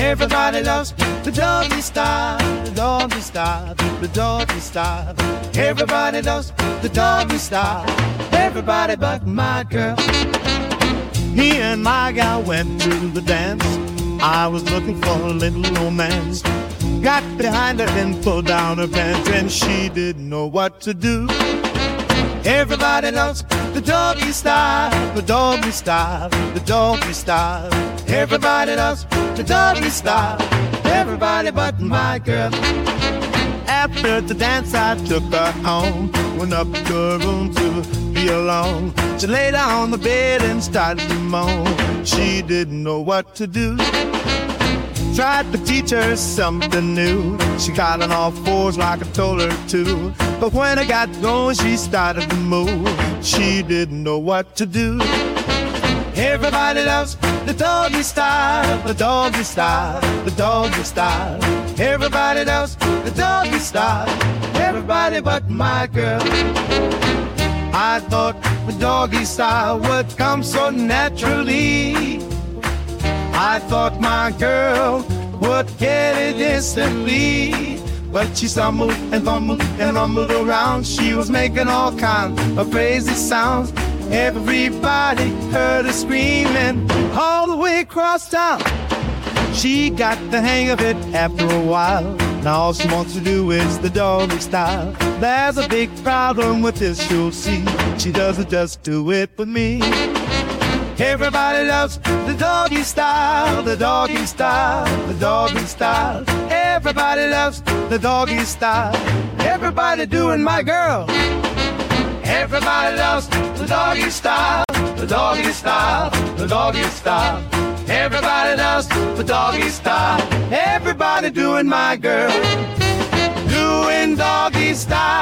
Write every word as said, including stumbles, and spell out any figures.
Everybody loves the doggy style, the doggy style, the doggy style. Everybody loves the doggy style. Everybody but my girl. Me and my gal went to the dance. I was looking for a little romance. Got behind her and pulled down her pants, and she didn't know what to do. Everybody loves the doggy style, the doggy style, the doggy style. Everybody loves the doggy style. Everybody but my girl. After the dance I took her home. Went up to her room to be alone. She lay down on the bed and started to moan. She didn't know what to do. Tried to teach her something new. She got on all fours like I told her to. But when I got going she started to move. She didn't know what to do. Everybody loves the doggy style, the doggy style, the doggy style. Everybody loves the doggy style. Everybody but my girl. I thought the doggy style would come so naturally. I thought my girl would get it instantly. But she stumbled and fumbled and rumbled around. She was making all kinds of crazy sounds. Everybody heard her screaming all the way across town. She got the hang of it after a while. Now all she wants to do is the doggy style. There's a big problem with this, you'll see. She doesn't just do it with me. Everybody loves the doggy style, the doggy style, the doggy style. Everybody loves the doggy style. Everybody doing my girl. Everybody loves the doggy style, the doggy style, the doggy style. Everybody loves the doggy style. Everybody doing my girl. Doing doggy style.